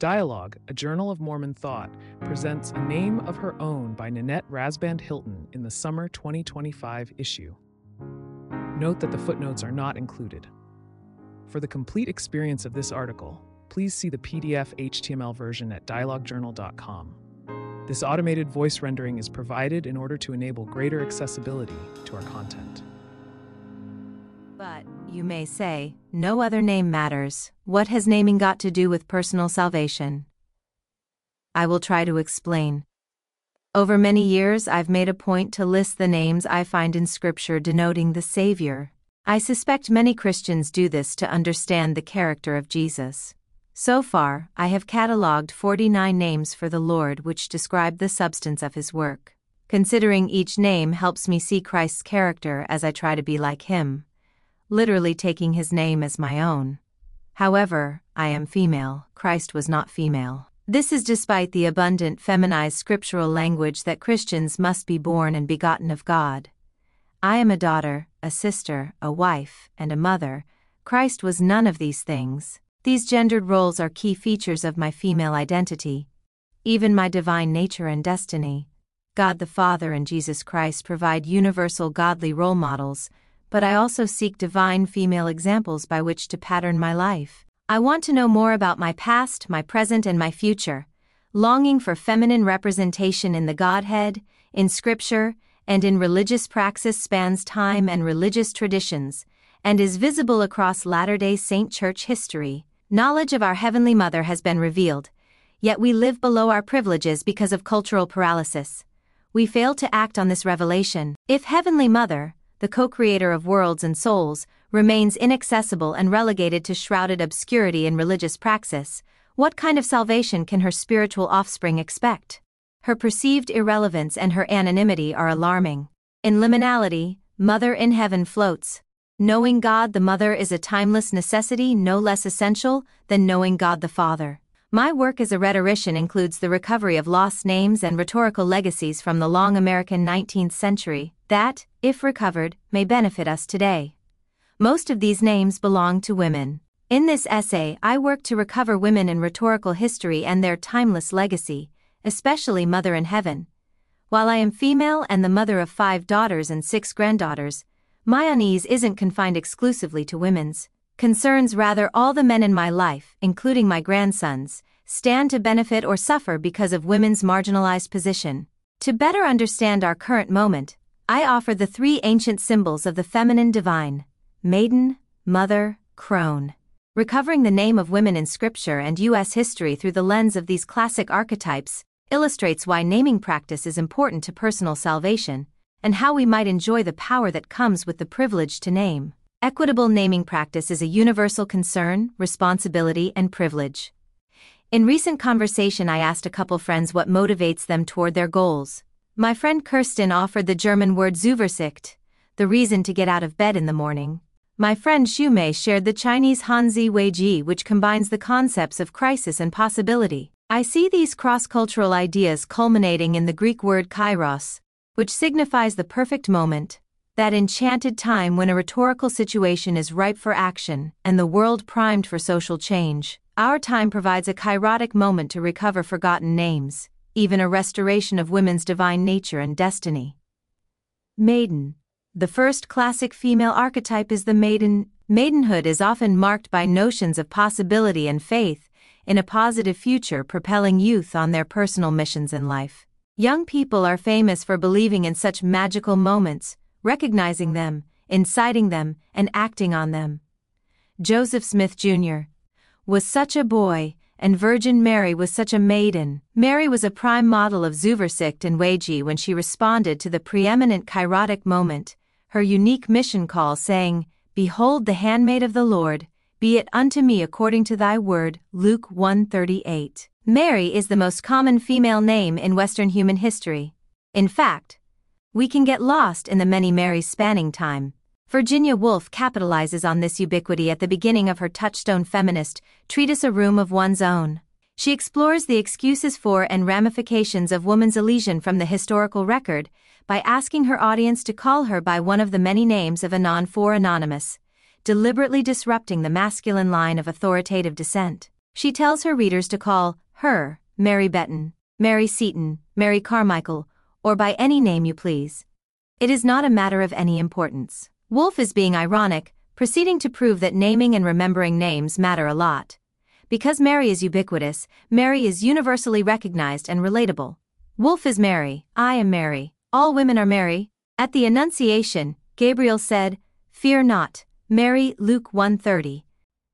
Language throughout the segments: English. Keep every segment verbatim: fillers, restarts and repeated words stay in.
Dialogue, a Journal of Mormon Thought, presents A Name of Her Own by Nanette Rasband Hilton in the summer twenty twenty-five issue. Note that the footnotes are not included. For the complete experience of this article, please see the P D F H T M L version at dialogue journal dot com. This automated voice rendering is provided in order to enable greater accessibility to our content. But, you may say, no other name matters. What has naming got to do with personal salvation? I will try to explain. Over many years, I've made a point to list the names I find in Scripture denoting the Savior. I suspect many Christians do this to understand the character of Jesus. So far, I have catalogued forty-nine names for the Lord which describe the substance of His work. Considering each name helps me see Christ's character as I try to be like Him, literally taking His name as my own. However, I am female. Christ was not female. This is despite the abundant feminized scriptural language that Christians must be born and begotten of God. I am a daughter, a sister, a wife, and a mother. Christ was none of these things. These gendered roles are key features of my female identity, even my divine nature and destiny. God the Father and Jesus Christ provide universal godly role models, but I also seek divine female examples by which to pattern my life. I want to know more about my past, my present, and my future, longing for feminine representation in the Godhead, in Scripture, and in religious praxis spans time and religious traditions, and is visible across Latter-day Saint Church history. Knowledge of our Heavenly Mother has been revealed, yet we live below our privileges because of cultural paralysis. We fail to act on this revelation. If Heavenly Mother, the co-creator of worlds and souls, remains inaccessible and relegated to shrouded obscurity in religious praxis, what kind of salvation can her spiritual offspring expect? Her perceived irrelevance and her anonymity are alarming. In liminality, Mother in Heaven floats. Knowing God the Mother is a timeless necessity no less essential than knowing God the Father. My work as a rhetorician includes the recovery of lost names and rhetorical legacies from the long American nineteenth century that, if recovered, may benefit us today. Most of these names belong to women. In this essay, I work to recover women in rhetorical history and their timeless legacy, especially Mother in Heaven. While I am female and the mother of five daughters and six granddaughters, my unease isn't confined exclusively to women's concerns. Rather, all the men in my life, including my grandsons, stand to benefit or suffer because of women's marginalized position. To better understand our current moment, I offer the three ancient symbols of the feminine divine: maiden, mother, crone. Recovering the name of women in Scripture and U S history through the lens of these classic archetypes illustrates why naming practice is important to personal salvation, and how we might enjoy the power that comes with the privilege to name. Equitable naming practice is a universal concern, responsibility, and privilege. In recent conversation, I asked a couple friends what motivates them toward their goals. My friend Kirsten offered the German word Zuversicht, the reason to get out of bed in the morning. My friend Shumei shared the Chinese Hanzi Weiji, which combines the concepts of crisis and possibility. I see these cross-cultural ideas culminating in the Greek word kairos, which signifies the perfect moment, that enchanted time when a rhetorical situation is ripe for action and the world primed for social change. Our time provides a kairotic moment to recover forgotten names, even a restoration of women's divine nature and destiny. Maiden. The first classic female archetype is the maiden. Maidenhood is often marked by notions of possibility and faith in a positive future, propelling youth on their personal missions in life. Young people are famous for believing in such magical moments, recognizing them, inciting them, and acting on them. Joseph Smith Junior was such a boy, and Virgin Mary was such a maiden. Mary was a prime model of Zuversicht and Weiji when she responded to the preeminent kairotic moment, her unique mission call, saying, "Behold the handmaid of the Lord, be it unto me according to thy word," Luke one thirty-eight. Mary is the most common female name in Western human history. In fact, we can get lost in the many Marys spanning time. Virginia Woolf capitalizes on this ubiquity at the beginning of her touchstone feminist treatise A Room of One's Own. She explores the excuses for and ramifications of woman's elision from the historical record by asking her audience to call her by one of the many names of Anon for Anonymous, deliberately disrupting the masculine line of authoritative descent. She tells her readers to call her Mary Benton, Mary Seton, Mary Carmichael, or by any name you please. It is not a matter of any importance. Woolf is being ironic, proceeding to prove that naming and remembering names matter a lot. Because Mary is ubiquitous, Mary is universally recognized and relatable. Woolf is Mary, I am Mary, all women are Mary. At the Annunciation, Gabriel said, "Fear not, Mary." Luke one thirty.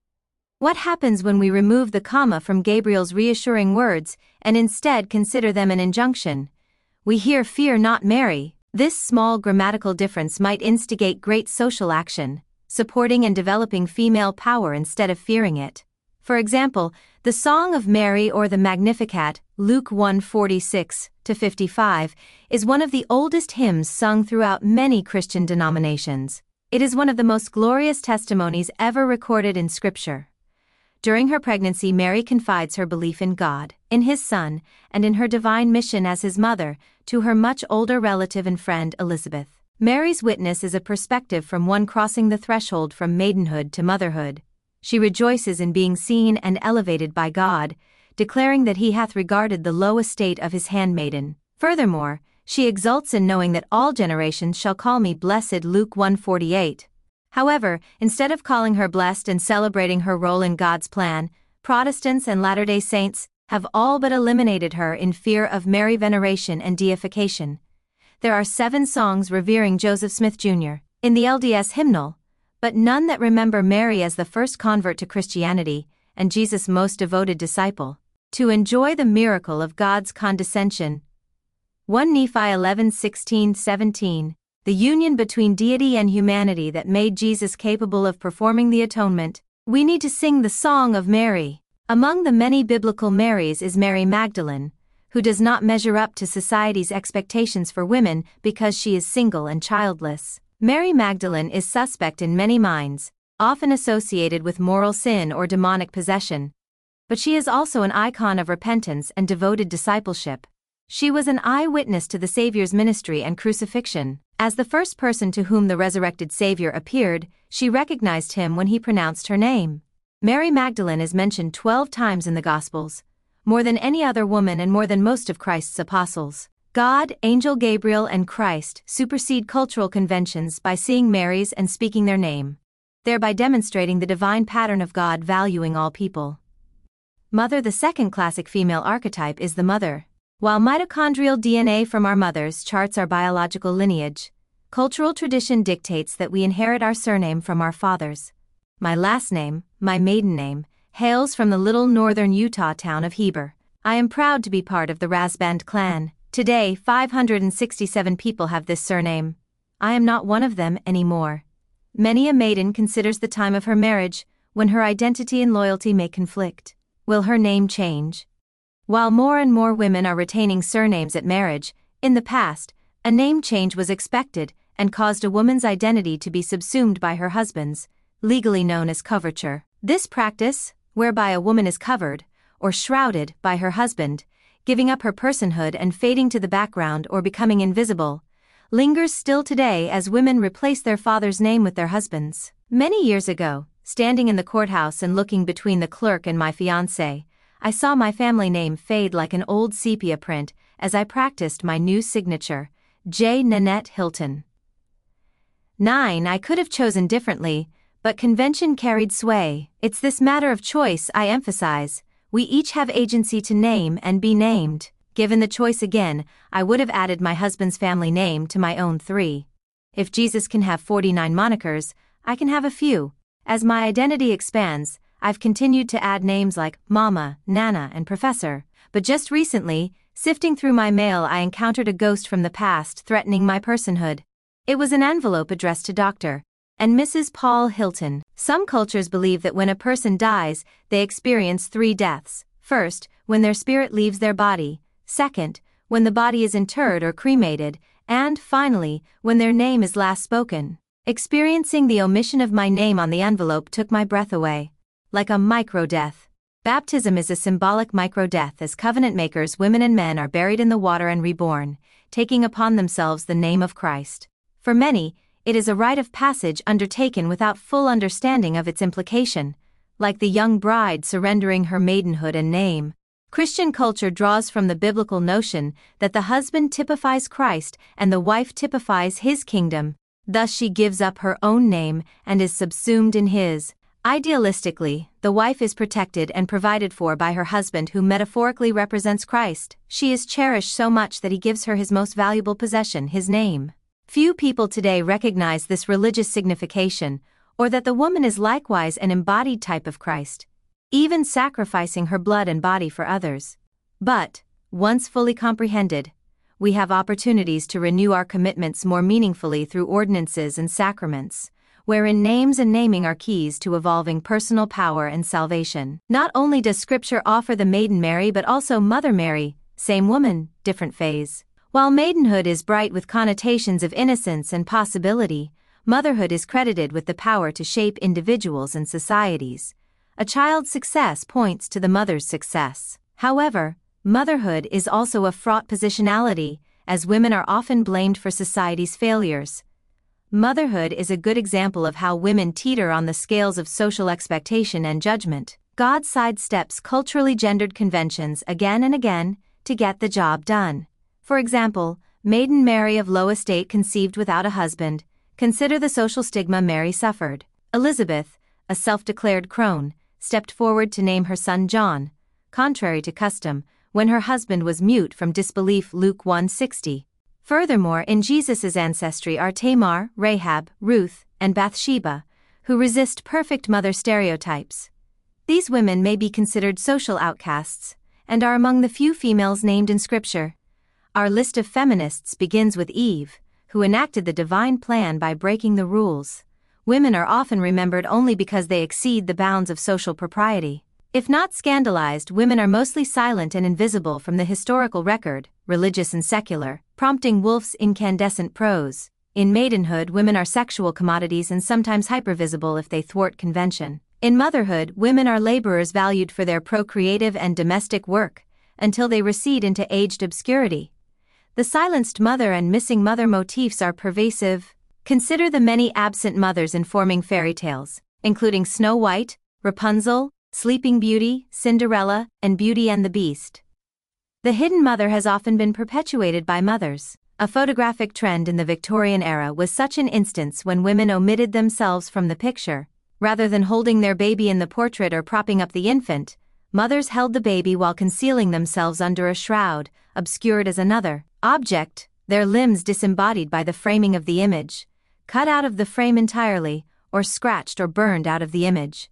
What happens when we remove the comma from Gabriel's reassuring words and instead consider them an injunction? We hear "Fear not, Mary." This small grammatical difference might instigate great social action, supporting and developing female power instead of fearing it. For example, the Song of Mary or the Magnificat, Luke one forty-six to fifty-five, is one of the oldest hymns sung throughout many Christian denominations. It is one of the most glorious testimonies ever recorded in Scripture. During her pregnancy, Mary confides her belief in God, in His Son, and in her divine mission as His mother, to her much older relative and friend Elizabeth. Mary's witness is a perspective from one crossing the threshold from maidenhood to motherhood. She rejoices in being seen and elevated by God, declaring that He hath regarded the low estate of His handmaiden. Furthermore, she exults in knowing that all generations shall call me blessed. Luke one forty-eight. However, instead of calling her blessed and celebrating her role in God's plan, Protestants and Latter-day Saints have all but eliminated her in fear of Mary veneration and deification. There are seven songs revering Joseph Smith Junior in the L D S hymnal, but none that remember Mary as the first convert to Christianity and Jesus' most devoted disciple. To enjoy the miracle of God's condescension. First Nephi eleven sixteen seventeen. The union between deity and humanity that made Jesus capable of performing the atonement. We need to sing the Song of Mary. Among the many biblical Marys is Mary Magdalene, who does not measure up to society's expectations for women because she is single and childless. Mary Magdalene is suspect in many minds, often associated with moral sin or demonic possession. But she is also an icon of repentance and devoted discipleship. She was an eyewitness to the Savior's ministry and crucifixion. As the first person to whom the resurrected Savior appeared, she recognized him when he pronounced her name. Mary Magdalene is mentioned twelve times in the Gospels, more than any other woman and more than most of Christ's apostles. God, Angel Gabriel, and Christ supersede cultural conventions by seeing Mary's and speaking their name, thereby demonstrating the divine pattern of God valuing all people. Mother. The second classic female archetype is the mother. While mitochondrial D N A from our mothers charts our biological lineage, cultural tradition dictates that we inherit our surname from our fathers. My last name, my maiden name, hails from the little northern Utah town of Heber. I am proud to be part of the Rasband clan. Today, five hundred sixty-seven people have this surname. I am not one of them anymore. Many a maiden considers the time of her marriage, when her identity and loyalty may conflict. Will her name change? While more and more women are retaining surnames at marriage, in the past, a name change was expected and caused a woman's identity to be subsumed by her husband's, legally known as coverture. This practice, whereby a woman is covered, or shrouded, by her husband, giving up her personhood and fading to the background or becoming invisible, lingers still today as women replace their father's name with their husband's. Many years ago, standing in the courthouse and looking between the clerk and my fiancé, I saw my family name fade like an old sepia print as I practiced my new signature, J. Nanette Hilton. nine. I could have chosen differently, but convention carried sway. It's this matter of choice I emphasize. We each have agency to name and be named. Given the choice again, I would have added my husband's family name to my own three. If Jesus can have forty-nine monikers, I can have a few. As my identity expands, I've continued to add names like Mama, Nana, and Professor, but just recently, sifting through my mail, I encountered a ghost from the past threatening my personhood. It was an envelope addressed to Doctor and Missus Paul Hilton. Some cultures believe that when a person dies, they experience three deaths. First, when their spirit leaves their body. Second, when the body is interred or cremated. And, finally, when their name is last spoken. Experiencing the omission of my name on the envelope took my breath away. Like a micro-death. Baptism is a symbolic micro-death as covenant makers, women and men, are buried in the water and reborn, taking upon themselves the name of Christ. For many, it is a rite of passage undertaken without full understanding of its implication, like the young bride surrendering her maidenhood and name. Christian culture draws from the biblical notion that the husband typifies Christ and the wife typifies his kingdom. Thus she gives up her own name and is subsumed in his. Idealistically, the wife is protected and provided for by her husband, who metaphorically represents Christ. She is cherished so much that he gives her his most valuable possession, his name. Few people today recognize this religious signification, or that the woman is likewise an embodied type of Christ, even sacrificing her blood and body for others. But, once fully comprehended, we have opportunities to renew our commitments more meaningfully through ordinances and sacraments, wherein names and naming are keys to evolving personal power and salvation. Not only does Scripture offer the Maiden Mary but also Mother Mary, same woman, different phase. While maidenhood is bright with connotations of innocence and possibility, motherhood is credited with the power to shape individuals and societies. A child's success points to the mother's success. However, motherhood is also a fraught positionality, as women are often blamed for society's failures. Motherhood is a good example of how women teeter on the scales of social expectation and judgment. God sidesteps culturally gendered conventions again and again to get the job done. For example, Maiden Mary of low estate conceived without a husband. Consider the social stigma Mary suffered. Elizabeth, a self-declared crone, stepped forward to name her son John, contrary to custom, when her husband was mute from disbelief. Luke one sixty. Furthermore, in Jesus' ancestry are Tamar, Rahab, Ruth, and Bathsheba, who resist perfect mother stereotypes. These women may be considered social outcasts, and are among the few females named in Scripture. Our list of feminists begins with Eve, who enacted the divine plan by breaking the rules. Women are often remembered only because they exceed the bounds of social propriety. If not scandalized, women are mostly silent and invisible from the historical record, religious and secular, prompting Woolf's incandescent prose. In maidenhood, women are sexual commodities and sometimes hypervisible if they thwart convention. In motherhood, women are laborers valued for their procreative and domestic work, until they recede into aged obscurity. The silenced mother and missing mother motifs are pervasive. Consider the many absent mothers informing fairy tales, including Snow White, Rapunzel, Sleeping Beauty, Cinderella, and Beauty and the Beast. The hidden mother has often been perpetuated by mothers. A photographic trend in the Victorian era was such an instance when women omitted themselves from the picture. Rather than holding their baby in the portrait or propping up the infant, mothers held the baby while concealing themselves under a shroud, obscured as another object, their limbs disembodied by the framing of the image, cut out of the frame entirely, or scratched or burned out of the image.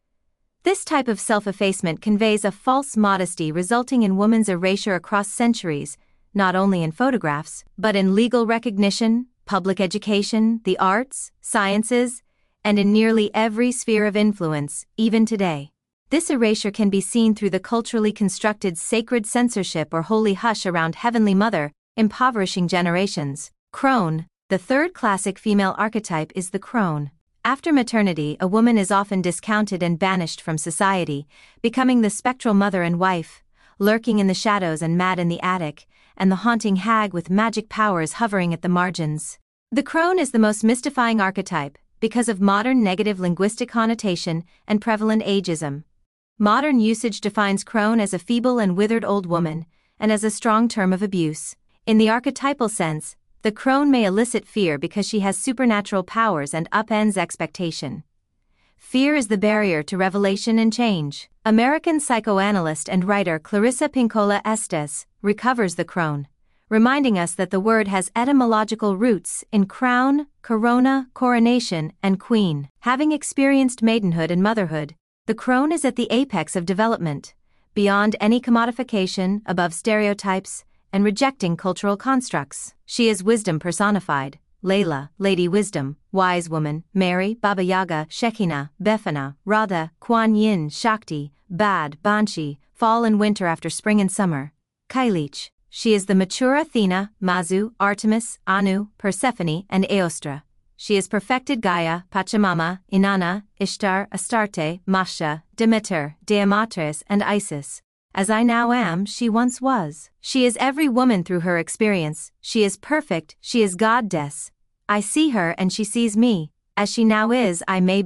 This type of self-effacement conveys a false modesty, resulting in woman's erasure across centuries, not only in photographs, but in legal recognition, public education, the arts, sciences, and in nearly every sphere of influence, even today. This erasure can be seen through the culturally constructed sacred censorship or holy hush around Heavenly Mother, impoverishing generations. Crone. The third classic female archetype is the crone. After maternity, a woman is often discounted and banished from society, becoming the spectral mother and wife, lurking in the shadows and mad in the attic, and the haunting hag with magic powers hovering at the margins. The crone is the most mystifying archetype, because of modern negative linguistic connotation and prevalent ageism. Modern usage defines crone as a feeble and withered old woman, and as a strong term of abuse. In the archetypal sense, the crone may elicit fear because she has supernatural powers and upends expectation. Fear is the barrier to revelation and change. American psychoanalyst and writer Clarissa Pinkola Estes recovers the crone, reminding us that the word has etymological roots in crown, corona, coronation, and queen. Having experienced maidenhood and motherhood, the crone is at the apex of development, beyond any commodification, above stereotypes, and rejecting cultural constructs. She is wisdom personified. Layla, Lady Wisdom, Wise Woman, Mary, Baba Yaga, Shekinah, Befana, Radha, Kuan Yin, Shakti, Bad, Banshee, fall and winter after spring and summer. Kailich. She is the mature Athena, Mazu, Artemis, Anu, Persephone, and Aostra. She is perfected Gaia, Pachamama, Inanna, Ishtar, Astarte, Masha, Demeter, Diamatres, and Isis. As I now am, she once was. She is every woman through her experience. She is perfect, she is goddess. I see her and she sees me. As she now is, I may be.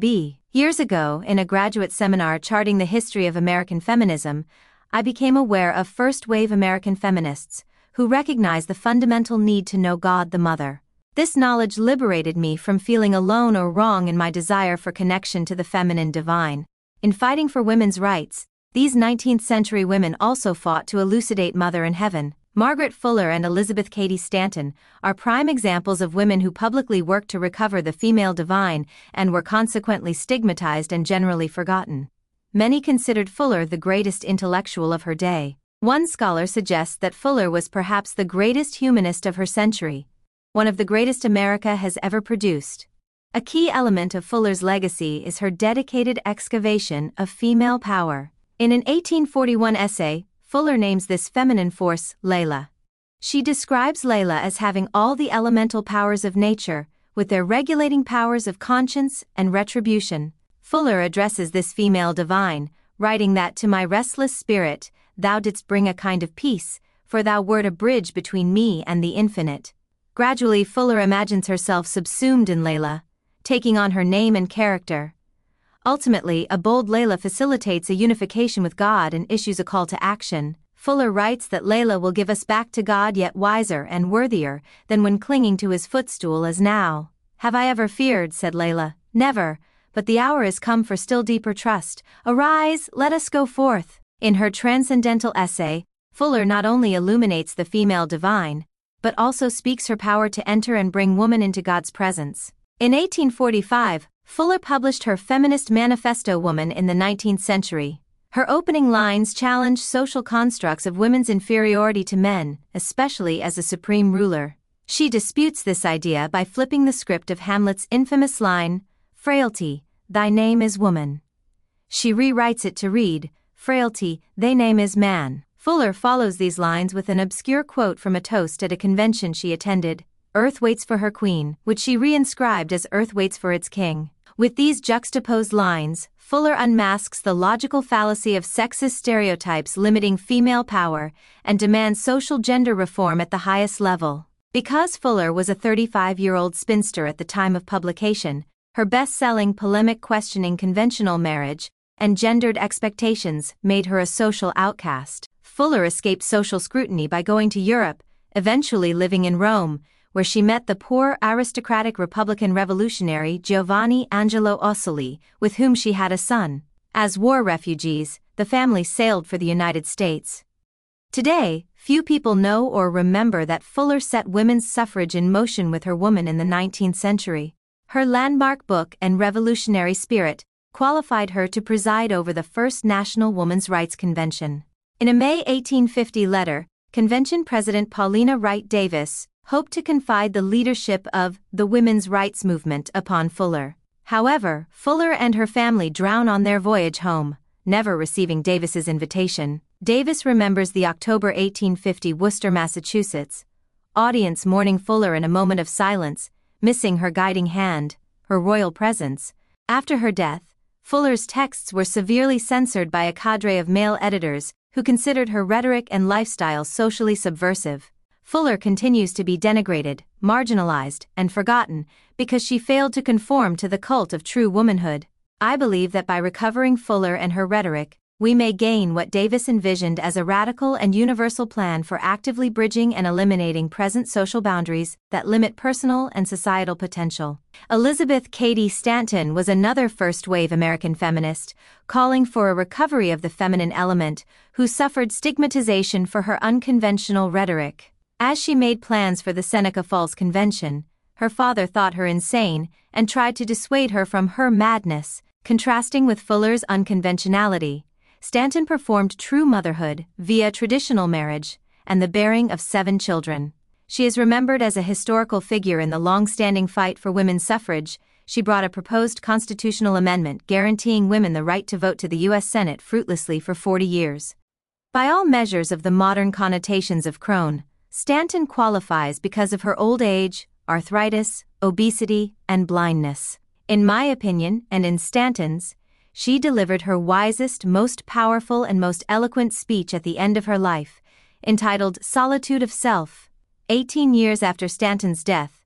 Years ago, in a graduate seminar charting the history of American feminism, I became aware of first-wave American feminists who recognized the fundamental need to know God the Mother. This knowledge liberated me from feeling alone or wrong in my desire for connection to the feminine divine. In fighting for women's rights, these nineteenth century women also fought to elucidate Mother in Heaven. Margaret Fuller and Elizabeth Cady Stanton are prime examples of women who publicly worked to recover the female divine and were consequently stigmatized and generally forgotten. Many considered Fuller the greatest intellectual of her day. One scholar suggests that Fuller was perhaps the greatest humanist of her century, one of the greatest America has ever produced. A key element of Fuller's legacy is her dedicated excavation of female power. In an eighteen forty-one essay, Fuller names this feminine force Layla. She describes Layla as having all the elemental powers of nature, with their regulating powers of conscience and retribution. Fuller addresses this female divine, writing that to my restless spirit, thou didst bring a kind of peace, for thou wert a bridge between me and the infinite. Gradually Fuller imagines herself subsumed in Layla, taking on her name and character. Ultimately, a bold Layla facilitates a unification with God and issues a call to action. Fuller writes that Layla will give us back to God yet wiser and worthier than when clinging to his footstool as now. Have I ever feared, said Layla, never, but the hour is come for still deeper trust. Arise, let us go forth. In her transcendental essay, Fuller not only illuminates the female divine, but also speaks her power to enter and bring woman into God's presence. In eighteen forty-five, Fuller published her feminist manifesto Woman in the nineteenth Century. Her opening lines challenge social constructs of women's inferiority to men, especially as a supreme ruler. She disputes this idea by flipping the script of Hamlet's infamous line, "Frailty, thy name is woman." She rewrites it to read, "Frailty, thy name is man." Fuller follows these lines with an obscure quote from a toast at a convention she attended, "Earth waits for her queen," which she reinscribed as "Earth waits for its king." With these juxtaposed lines, Fuller unmasks the logical fallacy of sexist stereotypes limiting female power and demands social gender reform at the highest level. Because Fuller was a thirty-five-year-old spinster at the time of publication, her best-selling polemic questioning conventional marriage and gendered expectations made her a social outcast. Fuller escaped social scrutiny by going to Europe, eventually living in Rome, where she met the poor aristocratic Republican revolutionary Giovanni Angelo Ossoli, with whom she had a son. As war refugees, the family sailed for the United States. Today, few people know or remember that Fuller set women's suffrage in motion with her Woman in the nineteenth century. Her landmark book and revolutionary spirit qualified her to preside over the first National Women's Rights Convention. In a May eighteen fifty letter, Convention President Paulina Wright Davis hoped to confide the leadership of the women's rights movement upon Fuller. However, Fuller and her family drown on their voyage home, never receiving Davis's invitation. Davis remembers the October eighteen fifty Worcester, Massachusetts audience mourning Fuller in a moment of silence, missing her guiding hand, her royal presence. After her death, Fuller's texts were severely censored by a cadre of male editors who considered her rhetoric and lifestyle socially subversive. Fuller continues to be denigrated, marginalized, and forgotten because she failed to conform to the cult of true womanhood. I believe that by recovering Fuller and her rhetoric, we may gain what Davis envisioned as a radical and universal plan for actively bridging and eliminating present social boundaries that limit personal and societal potential. Elizabeth Cady Stanton was another first-wave American feminist, calling for a recovery of the feminine element, who suffered stigmatization for her unconventional rhetoric. As she made plans for the Seneca Falls Convention, her father thought her insane and tried to dissuade her from her madness. Contrasting with Fuller's unconventionality, Stanton performed true motherhood via traditional marriage and the bearing of seven children. She is remembered as a historical figure in the long-standing fight for women's suffrage. She brought a proposed constitutional amendment guaranteeing women the right to vote to the U S Senate fruitlessly for forty years. By all measures of the modern connotations of crone, Stanton qualifies because of her old age, arthritis, obesity, and blindness. In my opinion, and in Stanton's, she delivered her wisest, most powerful, and most eloquent speech at the end of her life, entitled Solitude of Self. Eighteen years after Stanton's death,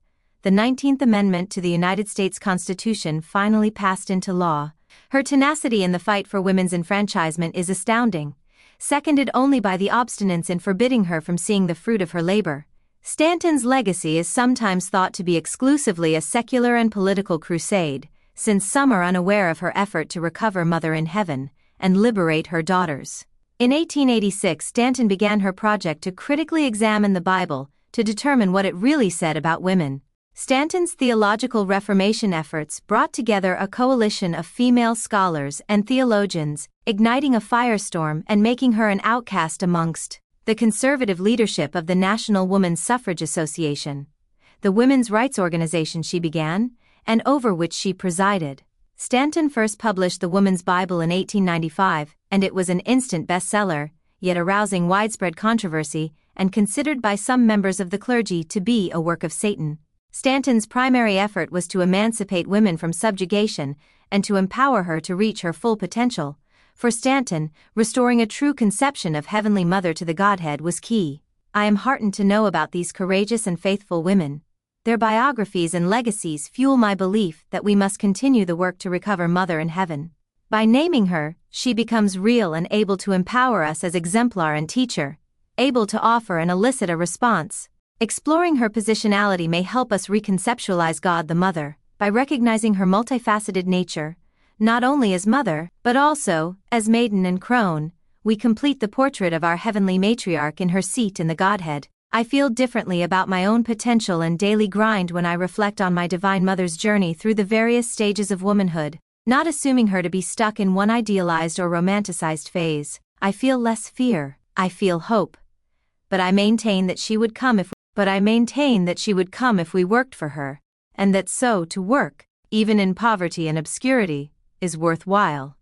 the nineteenth Amendment to the United States Constitution finally passed into law. Her tenacity in the fight for women's enfranchisement is astounding, seconded only by the obstinance in forbidding her from seeing the fruit of her labor. Stanton's legacy is sometimes thought to be exclusively a secular and political crusade, since some are unaware of her effort to recover Mother in Heaven and liberate her daughters. In eighteen eighty-six, Stanton began her project to critically examine the Bible to determine what it really said about women. Stanton's theological Reformation efforts brought together a coalition of female scholars and theologians, igniting a firestorm and making her an outcast amongst the conservative leadership of the National Woman's Suffrage Association, the women's rights organization she began, and over which she presided. Stanton first published the Woman's Bible in eighteen ninety-five, and it was an instant bestseller, yet arousing widespread controversy and considered by some members of the clergy to be a work of Satan. Stanton's primary effort was to emancipate women from subjugation and to empower her to reach her full potential. For Stanton, restoring a true conception of Heavenly Mother to the Godhead was key. I am heartened to know about these courageous and faithful women. Their biographies and legacies fuel my belief that we must continue the work to recover Mother in Heaven. By naming her, she becomes real and able to empower us as exemplar and teacher, able to offer and elicit a response. Exploring her positionality may help us reconceptualize God the Mother, by recognizing her multifaceted nature, not only as mother, but also as maiden and crone. We complete the portrait of our heavenly matriarch in her seat in the Godhead. I feel differently about my own potential and daily grind when I reflect on my Divine Mother's journey through the various stages of womanhood, not assuming her to be stuck in one idealized or romanticized phase. I feel less fear, I feel hope. But I maintain that she would come if but I maintain that she would come if we worked for her, and that so to work, even in poverty and obscurity, is worthwhile.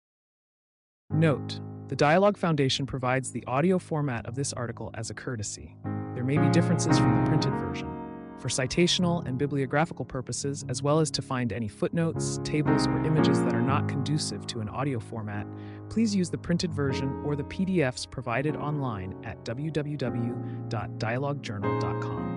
Note: the Dialogue Foundation provides the audio format of this article as a courtesy. There may be differences from the printed version. For citational and bibliographical purposes, as well as to find any footnotes, tables, or images that are not conducive to an audio format, please use the printed version or the P D Fs provided online at w w w dot dialogue journal dot com.